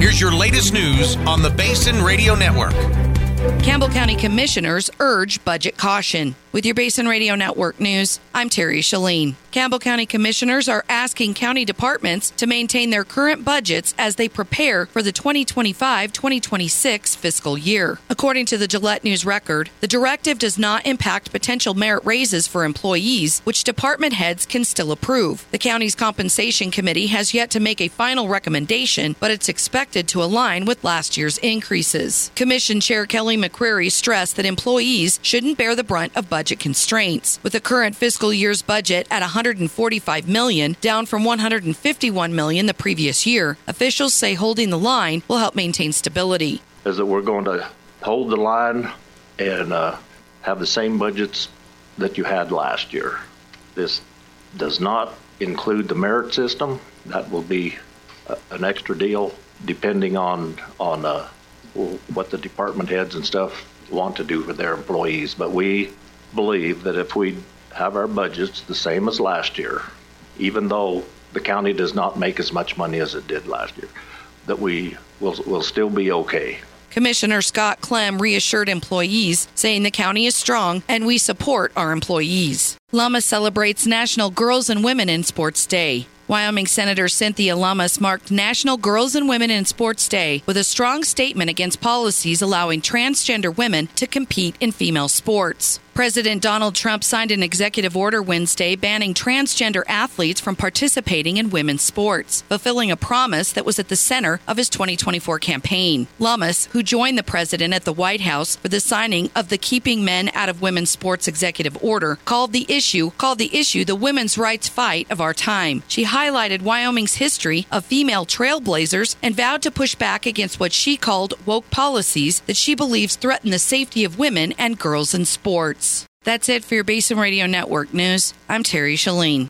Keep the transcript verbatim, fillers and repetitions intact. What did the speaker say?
Here's your latest news on the Basin Radio Network. Campbell County Commissioners urge budget caution. With your Basin Radio Network news, I'm Terry Shalene. Campbell County Commissioners are asking county departments to maintain their current budgets as they prepare for the twenty twenty-five twenty twenty-six fiscal year. According to the Gillette News Record, the directive does not impact potential merit raises for employees, which department heads can still approve. The county's compensation committee has yet to make a final recommendation, but it's expected to align with last year's increases. Commission Chair Kelly McCreary stressed that employees shouldn't bear the brunt of budget constraints. With the current fiscal year's budget at one hundred forty-five million dollars, down from one hundred fifty-one million dollars the previous year, officials say holding the line will help maintain stability. Is that we're going to hold the line and uh, have the same budgets that you had last year. This does not include the merit system. That will be uh, an extra deal depending on on uh, what the department heads and stuff want to do for their employees. But we believe that if we have our budgets the same as last year, even though the county does not make as much money as it did last year, that we will will still be okay. Commissioner Scott Clem reassured employees, saying the county is strong and we support our employees. Lummus celebrates National Girls and Women in Sports Day. Wyoming Senator Cynthia Lummus marked National Girls and Women in Sports Day with a strong statement against policies allowing transgender women to compete in female sports. President Donald Trump signed an executive order Wednesday banning transgender athletes from participating in women's sports, fulfilling a promise that was at the center of his twenty twenty-four campaign. Lummus, who joined the president at the White House for the signing of the Keeping Men Out of Women's Sports executive order, called the issue called the issue the women's rights fight of our time. She highlighted Wyoming's history of female trailblazers and vowed to push back against what she called woke policies that she believes threaten the safety of women and girls in sports. That's it for your Basin Radio Network news. I'm Terry Shalene.